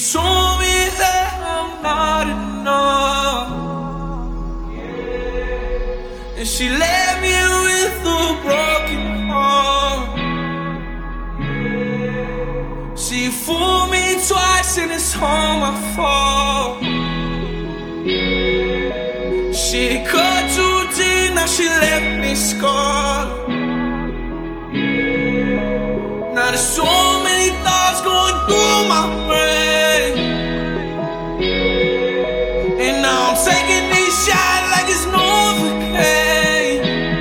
told me that I'm not enough, and she left me with a broken heart. She fooled me twice and it's all my fault. She cut too deep, now she left me scarred. Now there's so many thoughts going through my brain, and now I'm taking these shots like it's Novocaine.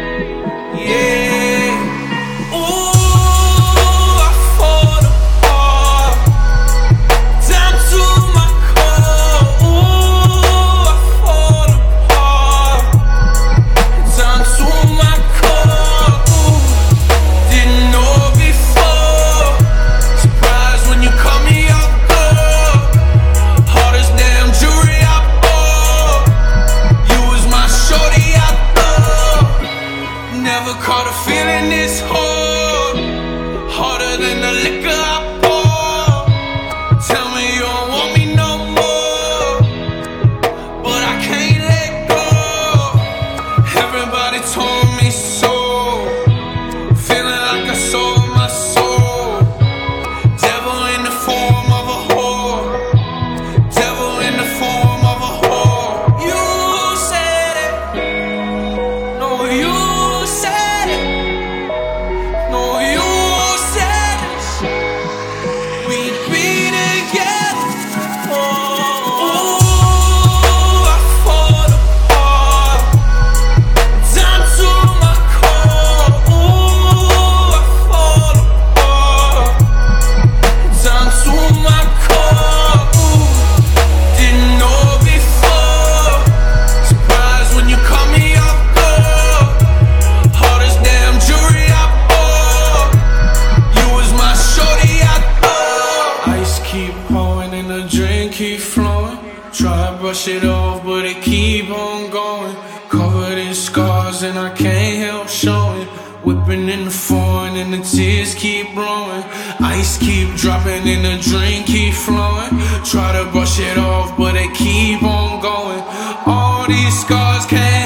Yeah. Ooh, I fall apart, down to my core. Ooh, I fall apart, down to my core. Ooh, didn't know before. Surprised when you call me off guard. Hardest damn jewelry I bought. You was my shorty I thought. Never caught a feeling this hard. Harder than the liquor I pour. Tell me you don't want me no more, but I can't let go. Everybody told me so. Feeling like I sold my soul. Devil in the form of a whore. Devil in the form of a whore. You said it. No, you said it. No, you said it. We'd be together. Oh, I fall apart, down to my core. Ooh, I fall apart, down to my core. Ooh, didn't know before. Surprised when you call me off guard. Hardest damn jewelry I bought. You was my shorty I thought. Ice keep pouring and the drink keep flowing. Try to brush it off, but it keep on going. Covered in scars and I can't help showing. Whipping in the foreign and the tears keep blowing. Ice keep dropping and the drink keep flowing. Try to brush it off, but it keep on going. All these scars can't